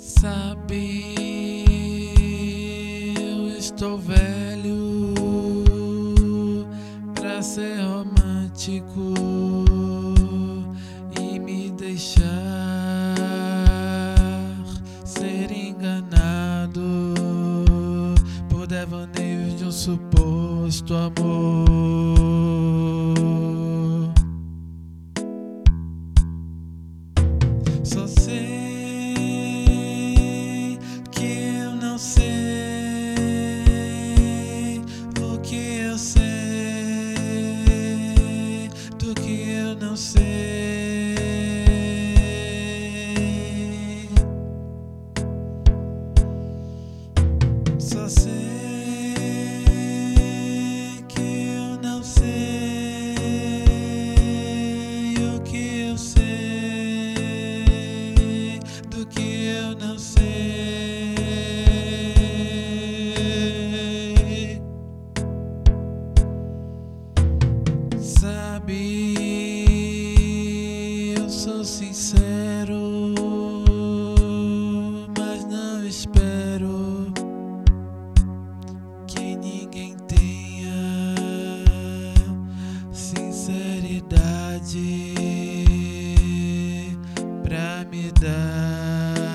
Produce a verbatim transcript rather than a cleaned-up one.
Sabe, eu estou velho pra ser romântico e me deixar ser enganado por devaneios de um suposto amor. Só sei o que eu sei, do que eu não sei. Só sei que eu não sei o que eu sei, do que eu não sei. Sabe, eu sou sincero, mas não espero que ninguém tenha sinceridade pra me dar.